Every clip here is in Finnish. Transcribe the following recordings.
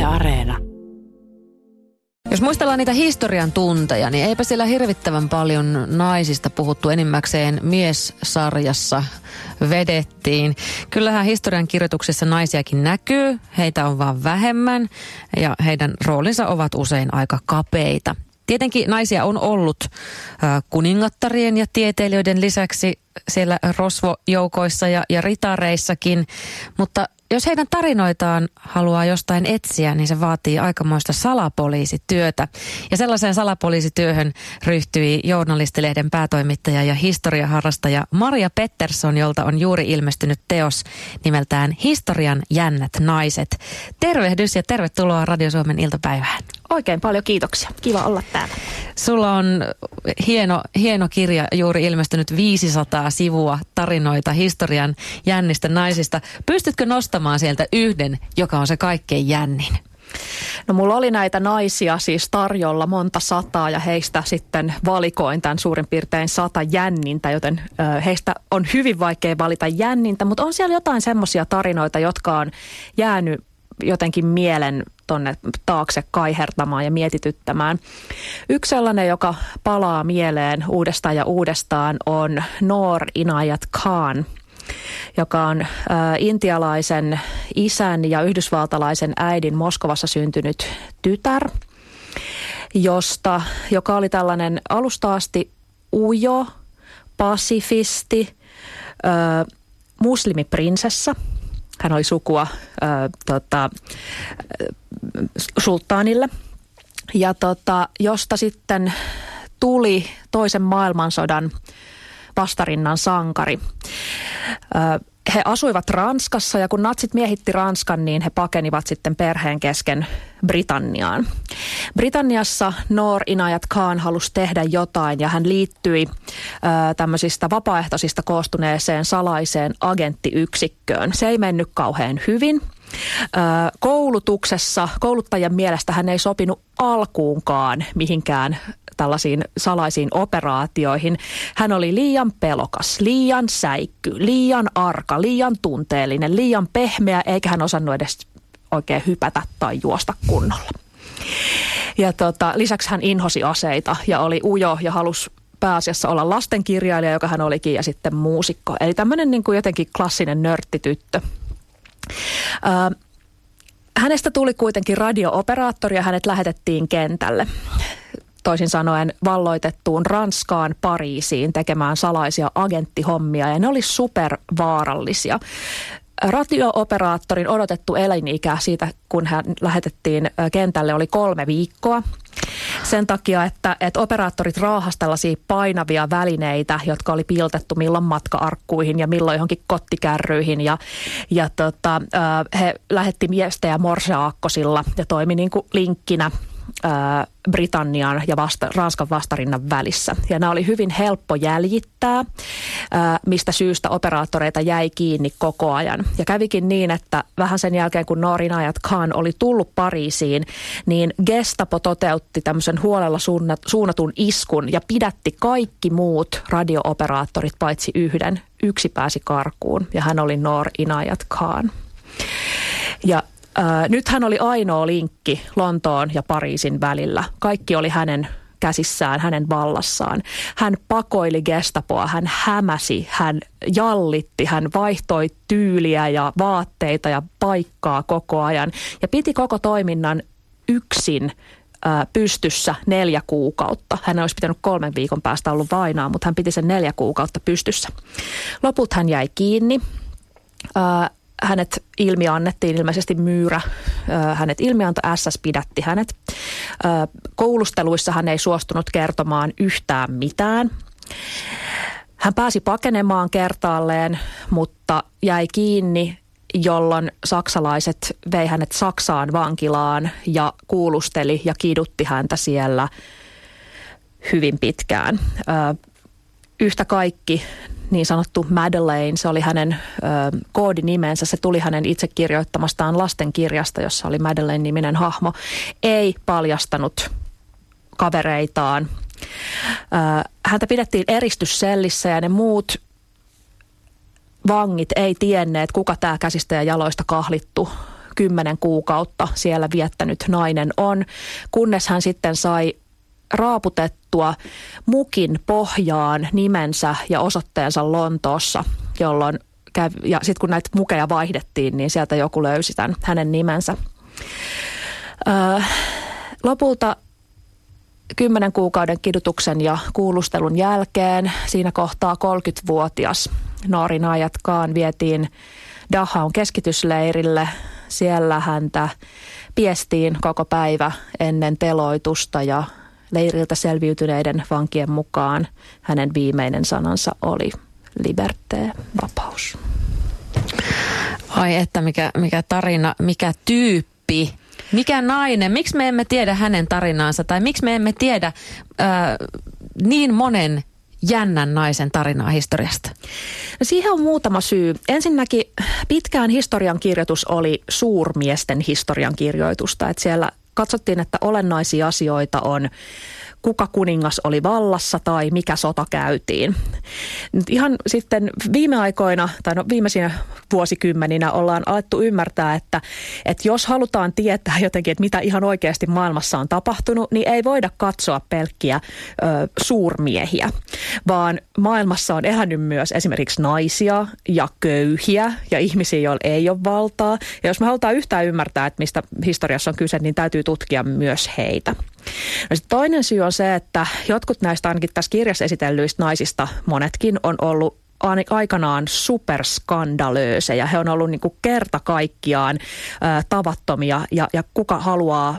Yle Areena. Jos muistellaan niitä historian tunteja, niin eipä siellä hirvittävän paljon naisista puhuttu, enimmäkseen miessarjassa vedettiin. Kyllähän historian kirjoituksessa naisiakin näkyy, heitä on vaan vähemmän ja heidän roolinsa ovat usein aika kapeita. Tietenkin naisia on ollut kuningattarien ja tieteilijöiden lisäksi siellä rosvojoukoissa ja ritareissakin, mutta jos heidän tarinoitaan haluaa jostain etsiä, niin se vaatii aikamoista salapoliisityötä. Ja sellaiseen salapoliisityöhön ryhtyi Journalistilehden päätoimittaja ja historiaharrastaja Maria Pettersson, jolta on juuri ilmestynyt teos nimeltään Historian jännät naiset. Tervehdys ja tervetuloa Radio Suomen iltapäivään. Oikein paljon kiitoksia. Kiva olla täällä. Sulla on hieno kirja juuri ilmestynyt 500 sivua tarinoita historian jännistä naisista. Pystytkö nostamaan sieltä yhden, joka on se kaikkein jännin? No mulla oli näitä naisia siis tarjolla monta sataa ja heistä sitten valikoin tämän suurin piirtein 100 jännintä, joten heistä on hyvin vaikea valita jännintä, mutta on siellä jotain semmoisia tarinoita, jotka on jäänyt jotenkin mielen tonne taakse kaihertamaan ja mietityttämään. Yksi sellainen, joka palaa mieleen uudestaan ja uudestaan, on Noor Inayat Khan, joka on intialaisen isän ja yhdysvaltalaisen äidin Moskovassa syntynyt tytär, joka oli tällainen alusta asti ujo, pasifisti, muslimiprinsessa. Hän oli sukua sulttaanille ja josta sitten tuli toisen maailmansodan vastarinnan sankari. He asuivat Ranskassa ja kun natsit miehitti Ranskan, niin he pakenivat sitten perheen kesken Britanniaan. Britanniassa Noor Inayat Khan halusi tehdä jotain ja hän liittyi tämmöisistä vapaaehtoisista koostuneeseen salaiseen agenttiyksikköön. Se ei mennyt kauhean hyvin. Koulutuksessa kouluttajan mielestä hän ei sopinut alkuunkaan mihinkään tällaisiin salaisiin operaatioihin. Hän oli liian pelokas, liian säikky, liian arka, liian tunteellinen, liian pehmeä, eikä hän osannut edes oikein hypätä tai juosta kunnolla. Ja lisäksi hän inhosi aseita ja oli ujo ja halusi pääasiassa olla lastenkirjailija, joka hän olikin, ja sitten muusikko. Eli tämmöinen niin kuin jotenkin klassinen nörttityttö. Hänestä tuli kuitenkin radio-operaattori ja hänet lähetettiin kentälle. Toisin sanoen valloitettuun Ranskaan, Pariisiin tekemään salaisia agenttihommia ja ne oli supervaarallisia. Radio-operaattorin odotettu elinikä siitä, kun hän lähetettiin kentälle, oli 3 viikkoa. Sen takia, että operaattorit raahasi tällaisia painavia välineitä, jotka oli piiltettu milloin matka-arkkuihin ja milloin johonkin kottikärryihin. He lähetti viestejä morseaakkosilla ja toimi niin kuin linkkinä Britannian ja Ranskan vastarinnan välissä. Ja nämä oli hyvin helppo jäljittää, mistä syystä operaattoreita jäi kiinni koko ajan. Ja kävikin niin, että vähän sen jälkeen, kun Noor Inayat Khan oli tullut Pariisiin, niin Gestapo toteutti tämmöisen huolella suunnatun iskun ja pidätti kaikki muut radio-operaattorit paitsi yhden. Yksi pääsi karkuun ja hän oli Noor Inayat Khan. Ja nyt hän oli ainoa linkki Lontoon ja Pariisin välillä. Kaikki oli hänen käsissään, hänen vallassaan. Hän pakoili Gestapoa, hän hämäsi, hän jallitti, hän vaihtoi tyyliä ja vaatteita ja paikkaa koko ajan. Ja piti koko toiminnan yksin pystyssä 4 kuukautta. Hän olisi pitänyt 3 viikon päästä ollut vainaa, mutta hän piti sen 4 kuukautta pystyssä. Loput hän jäi kiinni. Hänet annettiin ilmeisesti myyrä. Hänet ilmianto SS pidätti hänet. Koulusteluissa hän ei suostunut kertomaan yhtään mitään. Hän pääsi pakenemaan kertaalleen, mutta jäi kiinni, jolloin saksalaiset vei hänet Saksaan vankilaan ja kuulusteli ja kidutti häntä siellä hyvin pitkään. Yhtä kaikki niin sanottu Madeleine, se oli hänen koodinimensä, se tuli hänen itse kirjoittamastaan lastenkirjasta, jossa oli Madeleine-niminen hahmo, ei paljastanut kavereitaan. Häntä pidettiin eristyssellissä ja ne muut vangit ei tienneet, kuka tämä käsistä ja jaloista kahlittu 10 kuukautta siellä viettänyt nainen on, kunnes hän sitten sai raaputettua mukin pohjaan nimensä ja osoitteensa Lontoossa, jolloin ja sitten kun näitä mukeja vaihdettiin, niin sieltä joku löysi tämän hänen nimensä. Lopulta 10 kuukauden kidutuksen ja kuulustelun jälkeen siinä kohtaa 30-vuotias Noori Nayat Khan vietiin Dachaun keskitysleirille. Siellä häntä piestiin koko päivä ennen teloitusta ja leiriltä selviytyneiden vankien mukaan hänen viimeinen sanansa oli liberté, vapaus. Ai että mikä tarina, mikä tyyppi, mikä nainen, miksi me emme tiedä hänen tarinaansa tai miksi me emme tiedä niin monen jännän naisen tarinaa historiasta? No siihen on muutama syy. Ensinnäkin pitkään historiankirjoitus oli suurmiesten historiankirjoitusta, että siellä katsottiin, että olennaisia asioita on kuka kuningas oli vallassa tai mikä sota käytiin. Nyt ihan sitten viime aikoina, tai viimeisinä vuosikymmeninä ollaan alettu ymmärtää, että jos halutaan tietää jotenkin, että mitä ihan oikeasti maailmassa on tapahtunut, niin ei voida katsoa pelkkiä suurmiehiä, vaan maailmassa on elänyt myös esimerkiksi naisia ja köyhiä ja ihmisiä, joilla ei ole valtaa. Ja jos me halutaan yhtään ymmärtää, että mistä historiassa on kyse, niin täytyy tutkia myös heitä. No toinen syy on se, että jotkut näistä ainakin tässä kirjassa esitellyistä naisista, monetkin on ollut aikanaan superskandalöösejä. He on ollut niin kuin kerta kaikkiaan tavattomia ja kuka haluaa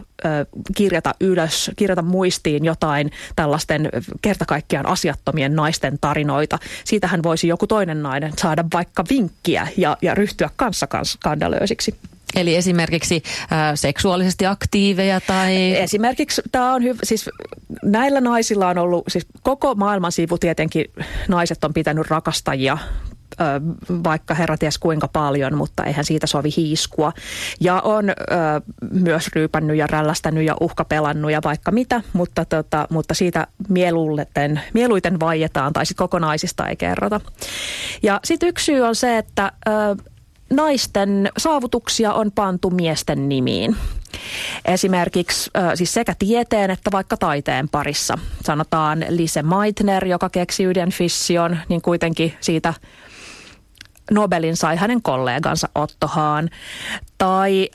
kirjata muistiin jotain tällaisten kerta kaikkiaan asiattomien naisten tarinoita. Siitähän voisi joku toinen nainen saada vaikka vinkkiä ja ryhtyä kanssa skandalöösiksi. Eli esimerkiksi seksuaalisesti aktiiveja tai... Esimerkiksi tämä on siis näillä naisilla on ollut, siis koko maailman sivu tietenkin naiset on pitänyt rakastajia, vaikka herra ties kuinka paljon, mutta eihän siitä sovi hiiskua. Ja on myös ryypännyt ja rällästänyt ja uhkapelannut ja vaikka mitä, mutta siitä mieluiten vaietaan tai sitten kokonaisista ei kerrota. Ja sitten yksi syy on se, että naisten saavutuksia on pantu miesten nimiin. Esimerkiksi siis sekä tieteen että vaikka taiteen parissa. Sanotaan Lise Meitner, joka keksi ydinfission, niin kuitenkin siitä Nobelin sai hänen kollegansa Otto Hahn. Tai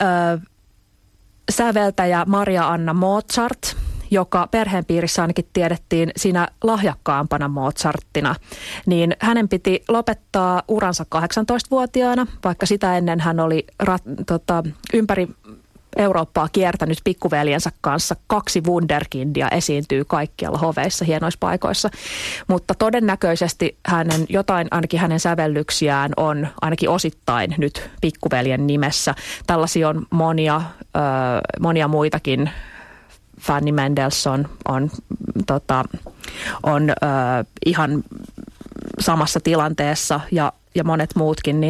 säveltäjä Maria Anna Mozart, joka perheenpiirissä ainakin tiedettiin siinä lahjakkaampana Mozarttina, niin hänen piti lopettaa uransa 18-vuotiaana, vaikka sitä ennen hän oli ympäri Eurooppaa kiertänyt pikkuveljensä kanssa. 2 wunderkindia esiintyy kaikkialla hoveissa, hienoissa paikoissa. Mutta todennäköisesti ainakin hänen sävellyksiään on ainakin osittain nyt pikkuveljen nimessä. Tällaisia on monia muitakin. Fanny Mendelssohn on ihan samassa tilanteessa ja monet muutkin,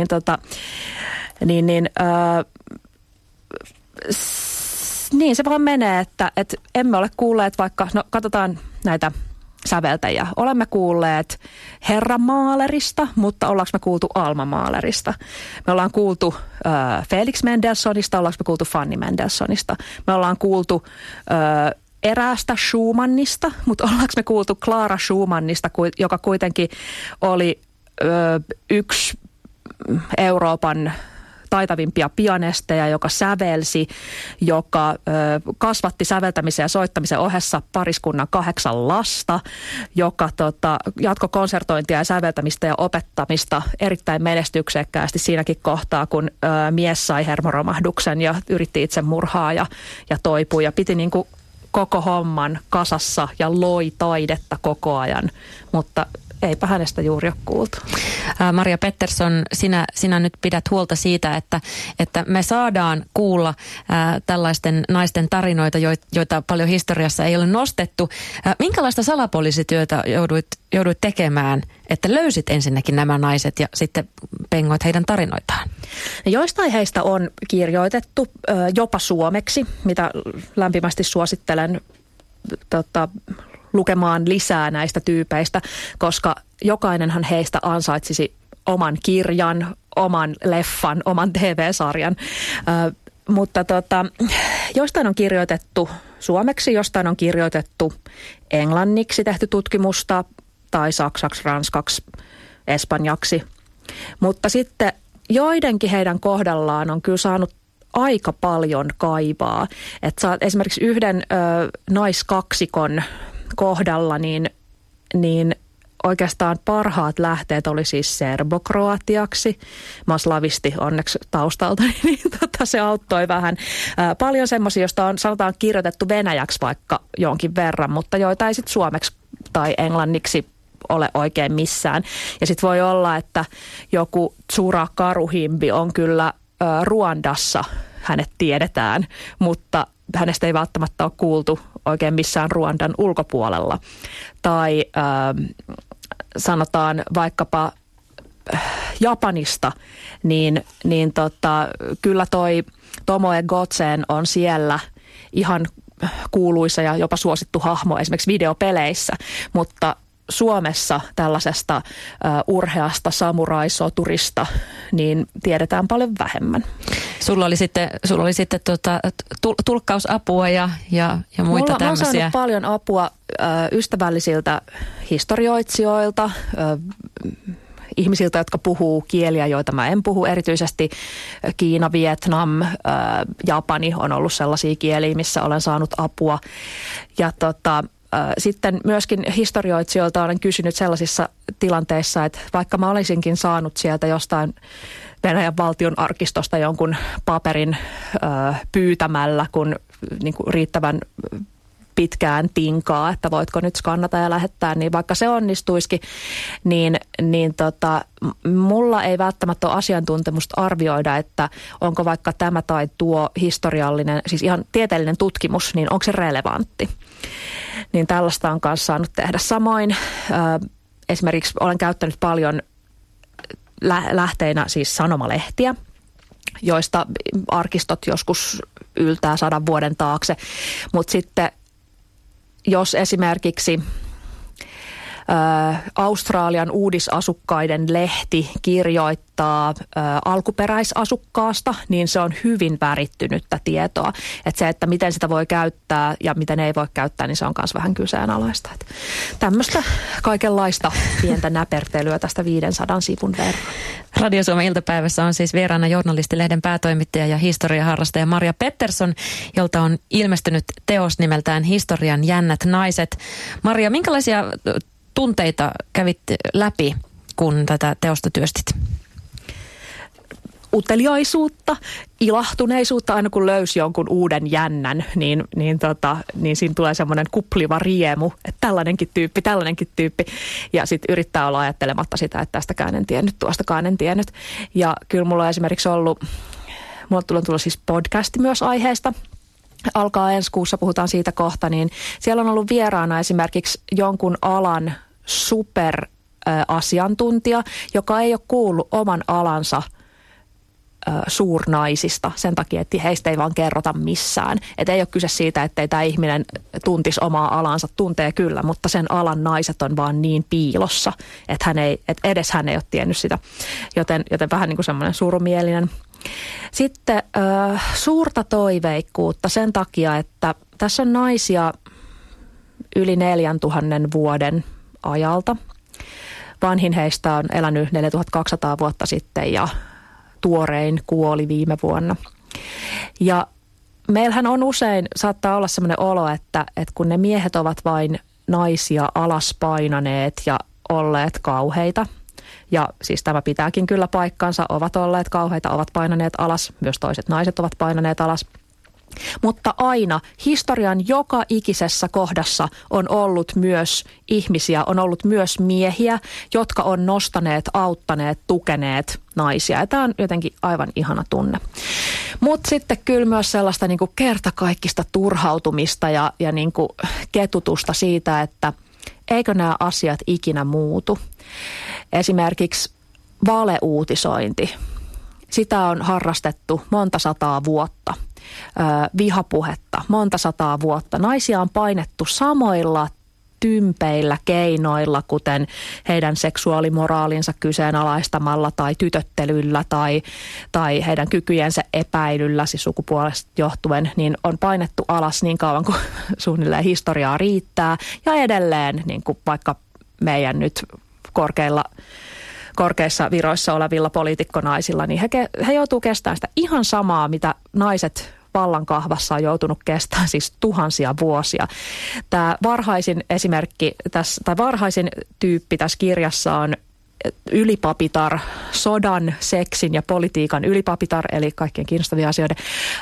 niin se vaan menee, että emme ole kuulleet vaikka, no katsotaan näitä säveltäjiä. Olemme kuulleet Herra Mahlerista, mutta ollaanko me kuultu Alma Mahlerista? Me ollaan kuultu Felix Mendelssohnista, ollaanko me kuultu Fanny Mendelssohnista? Me ollaan kuultu eräästä Schumannista, mutta ollaanko me kuultu Clara Schumannista, joka kuitenkin oli yksi Euroopan taitavimpia pianesteja, joka sävelsi, joka kasvatti säveltämisen ja soittamisen ohessa pariskunnan 8 lasta, joka jatkoi konsertointia ja säveltämistä ja opettamista erittäin menestyksekkäästi siinäkin kohtaa, kun mies sai hermoromahduksen ja yritti itsemurhaa ja toipui ja piti niin kuin koko homman kasassa ja loi taidetta koko ajan, mutta eipä hänestä juuri ole kuultu. Maria Pettersson, sinä nyt pidät huolta siitä, että me saadaan kuulla tällaisten naisten tarinoita, joita paljon historiassa ei ole nostettu. Minkälaista salapoliisityötä jouduit tekemään, että löysit ensinnäkin nämä naiset ja sitten pengoit heidän tarinoitaan? Joistain heistä on kirjoitettu jopa suomeksi, mitä lämpimästi suosittelen lukemaan lisää näistä tyypeistä, koska jokainenhan heistä ansaitsisi oman kirjan, oman leffan, oman TV-sarjan. mutta joistain on kirjoitettu suomeksi, jostain on kirjoitettu englanniksi tehty tutkimusta tai saksaksi, ranskaksi, espanjaksi. Mutta sitten joidenkin heidän kohdallaan on kyllä saanut aika paljon kaivaa. Että esimerkiksi yhden naiskaksikon kohdalla niin oikeastaan parhaat lähteet oli siis serbokroatiaksi. Mä oon slavisti onneksi taustalta, niin se auttoi vähän. Paljon semmoisia, joista on sanotaan kirjoitettu venäjäksi vaikka jonkin verran, mutta joita ei sitten suomeksi tai englanniksi ole oikein missään. Ja sitten voi olla, että joku Tsura Karuhimbi on kyllä Ruandassa, hänet tiedetään, mutta hänestä ei välttämättä ole kuultu oikein missään Ruandan ulkopuolella. Tai sanotaan vaikkapa Japanista, niin kyllä toi Tomoe Gotseen on siellä ihan kuuluisa ja jopa suosittu hahmo esimerkiksi videopeleissä, mutta Suomessa tällaisesta urheasta samuraisoturista niin tiedetään paljon vähemmän. Sulla oli sitten tulkkausapua ja muita tämmöisiä. Mä oon saanut paljon apua ystävällisiltä historioitsijoilta, ihmisiltä, jotka puhuu kieliä, joita mä en puhu. Erityisesti Kiina, Vietnam, Japani on ollut sellaisia kieliä, missä olen saanut apua. Ja sitten myöskin historioitsijoilta olen kysynyt sellaisissa tilanteissa, että vaikka mä olisinkin saanut sieltä jostain Venäjän valtion arkistosta jonkun paperin pyytämällä, kun niin kuin riittävän pitkään tinkaa, että voitko nyt skannata ja lähettää, niin vaikka se onnistuisikin, niin mulla ei välttämättä ole asiantuntemusta arvioida, että onko vaikka tämä tai tuo historiallinen, siis ihan tieteellinen tutkimus, niin onko se relevantti. Niin tällaista on kanssa saanut tehdä. Samoin esimerkiksi olen käyttänyt paljon lähteinä siis sanomalehtiä, joista arkistot joskus yltää 100 vuoden taakse, mutta sitten jos esimerkiksi Australian uudisasukkaiden lehti kirjoittaa alkuperäisasukkaasta, niin se on hyvin värittynyttä tietoa. Että se, että miten sitä voi käyttää ja miten ei voi käyttää, niin se on myös vähän kyseenalaista. Että tämmöistä kaikenlaista pientä näpertelyä tästä 500 sivun verran. Radio Suomen iltapäivässä on siis vieraana journalistilehden päätoimittaja ja historiaharrastaja Marja Pettersson, jolta on ilmestynyt teos nimeltään Historian jännät naiset. Marja, minkälaisia tunteita kävit läpi, kun tätä teosta työstit? Uteliaisuutta, ilahtuneisuutta, aina kun löysi jonkun uuden jännän, niin siinä tulee semmoinen kupliva riemu, että tällainenkin tyyppi. Ja sitten yrittää olla ajattelematta sitä, että tästäkään en tiennyt, tuostakaan en tiennyt. Ja kyllä mulla on esimerkiksi mulla on tullut siis podcasti myös aiheesta. Alkaa ensi kuussa, puhutaan siitä kohta, niin siellä on ollut vieraana esimerkiksi jonkun alan superasiantuntija, joka ei ole kuullut oman alansa suurnaisista sen takia, että heistä ei vaan kerrota missään. Että ei ole kyse siitä, että ei tämä ihminen tuntisi omaa alansa, tuntee kyllä, mutta sen alan naiset on vaan niin piilossa, että edes hän ei ole tiennyt sitä, joten vähän niin kuin semmoinen surumielinen. Sitten suurta toiveikkuutta sen takia, että tässä on naisia yli 4000 vuoden ajalta. Vanhin heistä on elänyt 4200 vuotta sitten ja tuorein kuoli viime vuonna. Ja meillähän on usein, saattaa olla sellainen olo, että kun ne miehet ovat vain naisia alaspainaneet ja olleet kauheita, ja siis tämä pitääkin kyllä paikkansa, ovat olleet kauheita, ovat painaneet alas, myös toiset naiset ovat painaneet alas. Mutta aina historian joka ikisessä kohdassa on ollut myös ihmisiä, on ollut myös miehiä, jotka on nostaneet, auttaneet, tukeneet naisia. Ja tämä on jotenkin aivan ihana tunne. Mutta sitten kyllä myös sellaista niin kuin kertakaikkista turhautumista ja niin kuin ketutusta siitä, että eikö nämä asiat ikinä muutu. Esimerkiksi valeuutisointi. Sitä on harrastettu monta sataa vuotta. Vihapuhetta monta sataa vuotta. Naisia on painettu samoilla tympeillä keinoilla, kuten heidän seksuaalimoraalinsa kyseenalaistamalla tai tytöttelyllä tai heidän kykyjensä epäilyllä, siis sukupuolesta johtuen, niin on painettu alas niin kauan kuin suunnilleen historiaa riittää. Ja edelleen, niin kuin vaikka meidän nyt korkeissa viroissa olevilla poliitikkonaisilla, niin he joutuu kestämään sitä ihan samaa, mitä naiset vallankahvassa on joutunut kestämään siis tuhansia vuosia. Tämä varhaisin esimerkki tai varhaisin tyyppi tässä kirjassa on ylipapitar, sodan, seksin ja politiikan ylipapitar, eli kaikkien kiinnostavia asioiden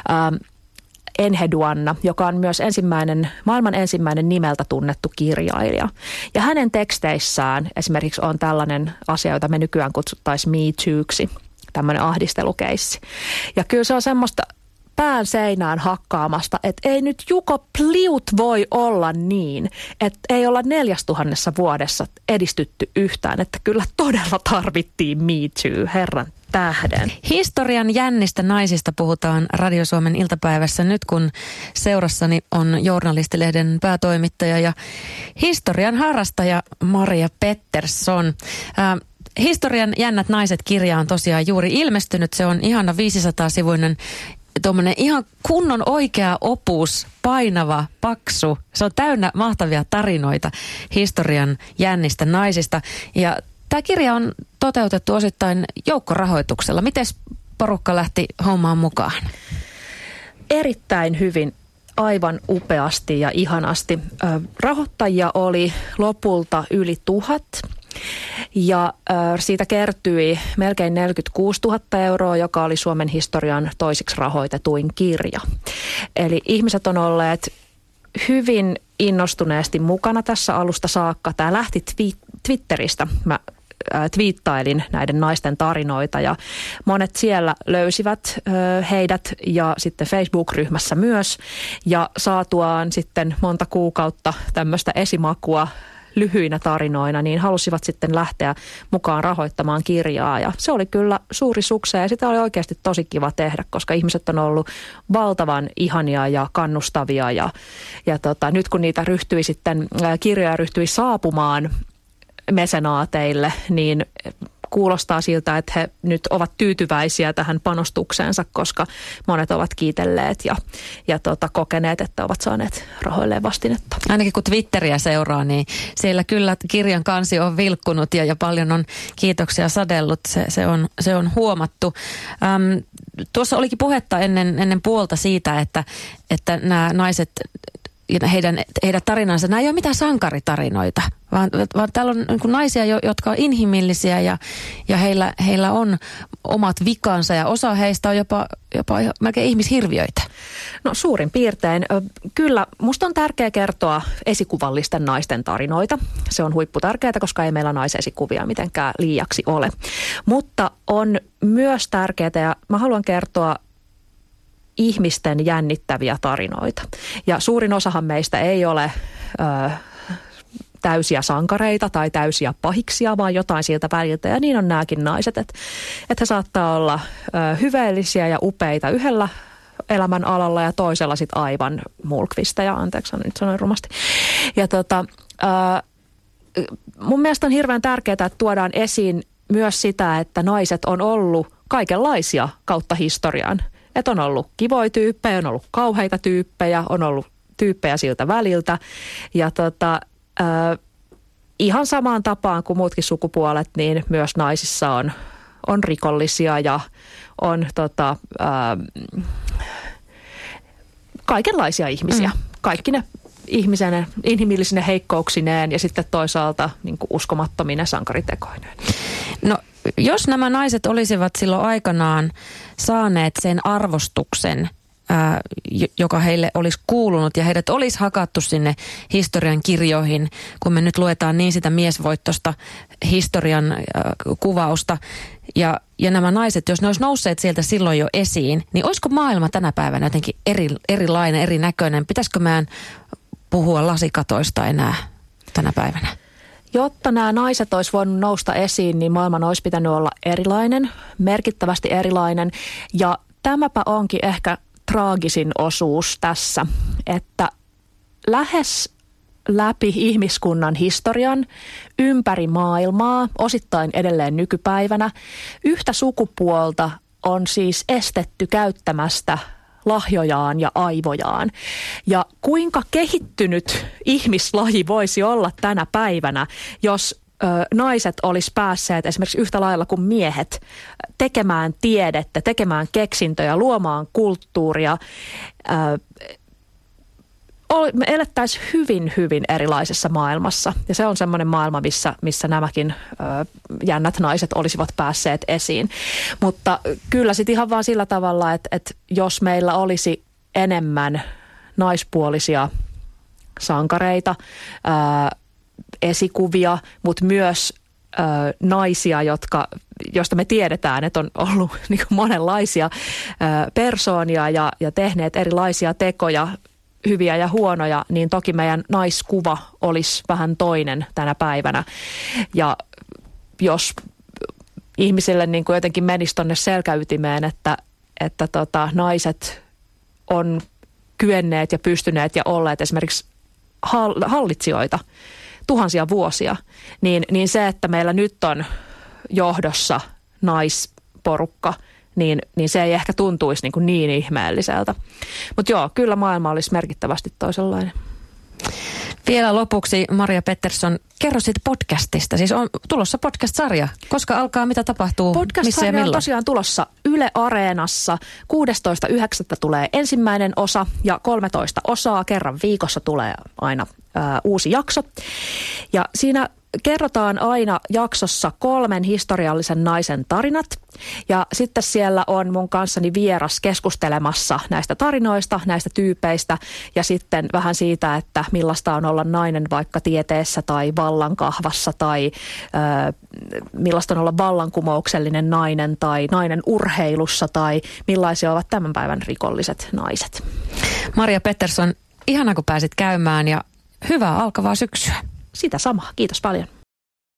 Enheduanna, joka on myös maailman ensimmäinen nimeltä tunnettu kirjailija. Ja hänen teksteissään esimerkiksi on tällainen asia, jota me nykyään kutsuttaisiin Me Tooksi, tämmöinen ahdistelukeissi. Ja kyllä se on semmoista pään seinään hakkaamasta, että ei nyt Juko Pliut voi olla niin, että ei olla 4000 vuodessa edistytty yhtään, että kyllä todella tarvittiin Me Too, herran tähden. Historian jännistä naisista puhutaan Radio Suomen iltapäivässä nyt, kun seurassani on Journalistilehden päätoimittaja ja historian harrastaja Maria Pettersson. Historian jännät naiset-kirja on tosiaan juuri ilmestynyt. Se on ihana 500-sivuinen tuommoinen ihan kunnon oikea opus, painava, paksu. Se on täynnä mahtavia tarinoita historian jännistä naisista. Ja tämä kirja on toteutettu osittain joukkorahoituksella. Miten porukka lähti hommaan mukaan? Erittäin hyvin, aivan upeasti ja ihanasti. Rahoittajia oli lopulta yli 1000. Ja siitä kertyi melkein 46 000 euroa, joka oli Suomen historian toisiksi rahoitetuin kirja. Eli ihmiset on olleet hyvin innostuneesti mukana tässä alusta saakka. Tämä lähti Twitteristä. Mä twiittailin näiden naisten tarinoita ja monet siellä löysivät heidät ja sitten Facebook-ryhmässä myös. Ja saatuaan sitten monta kuukautta tämmöistä esimakua lyhyinä tarinoina, niin halusivat sitten lähteä mukaan rahoittamaan kirjaa. Ja se oli kyllä suuri suksee ja sitä oli oikeasti tosi kiva tehdä, koska ihmiset on ollut valtavan ihania ja kannustavia. Ja nyt kun niitä kirjoja ryhtyi saapumaan mesenaateille, niin kuulostaa siltä, että he nyt ovat tyytyväisiä tähän panostukseensa, koska monet ovat kiitelleet ja kokeneet, että ovat saaneet rahoilleen vastinetta. Ainakin kun Twitteriä seuraa, niin siellä kyllä kirjan kansi on vilkkunut ja paljon on kiitoksia sadellut. Se on huomattu. Tuossa olikin puhetta ennen puolta siitä, että nämä naiset ja heidän tarinansa, nämä ei ole mitään sankaritarinoita, vaan täällä on niin kuin naisia, jotka on inhimillisiä ja heillä on omat vikansa ja osa heistä on jopa melkein ihmishirviöitä. No suurin piirtein. Kyllä, musta on tärkeää kertoa esikuvallisten naisten tarinoita. Se on huipputärkeää, koska ei meillä naisesikuvia mitenkään liiaksi ole. Mutta on myös tärkeää, ja mä haluan kertoa ihmisten jännittäviä tarinoita. Ja suurin osahan meistä ei ole täysiä sankareita tai täysiä pahiksia, vaan jotain siltä väliltä. Ja niin on nämäkin naiset, että he saattaa olla hyveellisiä ja upeita yhdellä elämän alalla ja toisella sitten aivan mulkvisteja, anteeksi nyt sanoin rumasti. Ja mun mielestä on hirveän tärkeää, että tuodaan esiin myös sitä, että naiset on ollut kaikenlaisia kautta historian. Että on ollut kivoja tyyppejä, on ollut kauheita tyyppejä, on ollut tyyppejä siltä väliltä. Ja ihan samaan tapaan kuin muutkin sukupuolet, niin myös naisissa on rikollisia ja on kaikenlaisia ihmisiä. Kaikki ne inhimillisine heikkouksineen ja sitten toisaalta niin kuin uskomattomine sankaritekoineen. No, jos nämä naiset olisivat silloin aikanaan saaneet sen arvostuksen, joka heille olisi kuulunut ja heidät olisi hakattu sinne historian kirjoihin, kun me nyt luetaan niin sitä miesvoittosta historian kuvausta. Ja nämä naiset, jos ne olisi nousseet sieltä silloin jo esiin, niin olisiko maailma tänä päivänä jotenkin erilainen, erinäköinen? Pitäisikö meidän puhua lasikatoista enää tänä päivänä? Jotta nämä naiset olisi voinut nousta esiin, niin maailman olisi pitänyt olla erilainen, merkittävästi erilainen. Ja tämäpä onkin ehkä traagisin osuus tässä, että lähes läpi ihmiskunnan historian, ympäri maailmaa, osittain edelleen nykypäivänä. Yhtä sukupuolta on siis estetty käyttämästä lahjojaan ja aivojaan. Ja kuinka kehittynyt ihmislaji voisi olla tänä päivänä, jos naiset olisi päässeet esimerkiksi yhtä lailla kuin miehet tekemään tiedettä, tekemään keksintöjä, luomaan kulttuuria. Me elettäisiin hyvin, hyvin erilaisessa maailmassa. Ja se on semmoinen maailma, missä nämäkin jännät naiset olisivat päässeet esiin. Mutta kyllä sitten ihan vaan sillä tavalla, että jos meillä olisi enemmän naispuolisia sankareita, esikuvia, mutta myös naisia, joista me tiedetään, että on ollut niin kuin monenlaisia persoonia ja tehneet erilaisia tekoja, hyviä ja huonoja, niin toki meidän naiskuva olisi vähän toinen tänä päivänä. Ja jos ihmisille niin kuin jotenkin menisi tuonne selkäytimeen, että naiset on kyenneet ja pystyneet ja olleet esimerkiksi hallitsijoita tuhansia vuosia, niin se, että meillä nyt on johdossa naisporukka, niin se ei ehkä tuntuisi niin ihmeelliseltä. Mutta joo, kyllä maailma olisi merkittävästi toisenlainen. Vielä lopuksi, Maria Pettersson, kerro siitä podcastista. Siis on tulossa podcast-sarja. Koska alkaa, mitä tapahtuu, missä ja milloin? Podcast-sarja on tosiaan tulossa Yle Areenassa. 16.9. tulee ensimmäinen osa ja 13 osaa. Kerran viikossa tulee aina uusi jakso. Ja siinä kerrotaan aina jaksossa 3 historiallisen naisen tarinat. Ja sitten siellä on mun kanssani vieras keskustelemassa näistä tarinoista, näistä tyypeistä ja sitten vähän siitä, että millaista on olla nainen vaikka tieteessä tai vallankahvassa tai millaista on olla vallankumouksellinen nainen tai nainen urheilussa tai millaisia ovat tämän päivän rikolliset naiset. Maria Pettersson, ihana kun pääsit käymään ja hyvää alkavaa syksyä. Sitä samaa. Kiitos paljon.